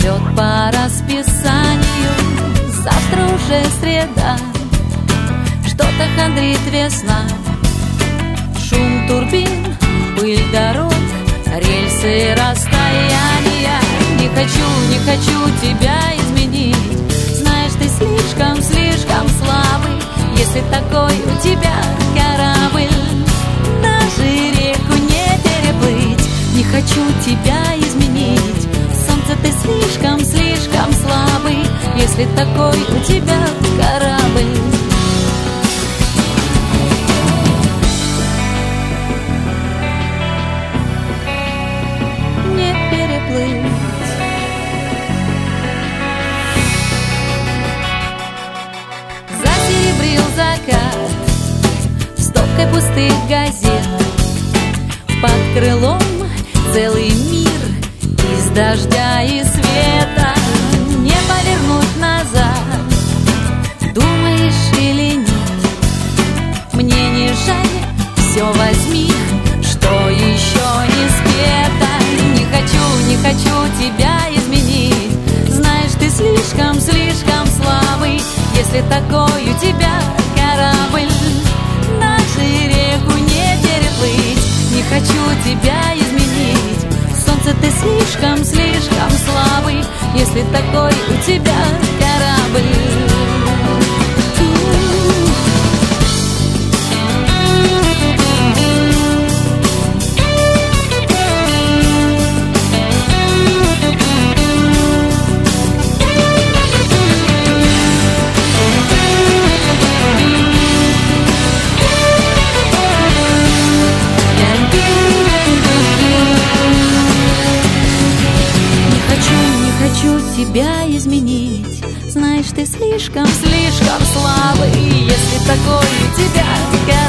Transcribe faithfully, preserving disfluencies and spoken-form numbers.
живет по расписанию. Завтра уже среда, что-то хандрит весна. Шум турбин, пыль дорог, рельсы расстояния. Не хочу, не хочу тебя изменить. Знаешь, ты слишком, слишком слабый. Если такой у тебя корабль, даже реку не переплыть. Не хочу тебя изменить. Солнце, ты слишком, слишком слабый. Если такой у тебя корабль. Засеребрил закат стопкой пустых газет. Под крылом целый мир из дождя и света. Не повернуть назад, думаешь или нет? Мне не жаль, все возьми, что еще не спето. Не хочу, не хочу тебя изменить. Знаешь, ты слишком, слишком слабый. Если такой у тебя корабль, даже реку не переплыть. Не хочу тебя изменить. Солнце, ты слишком, слишком слабый. Если такой у тебя корабль. Хочу тебя изменить. Знаешь, ты слишком, слишком слабый. Если такой у тебя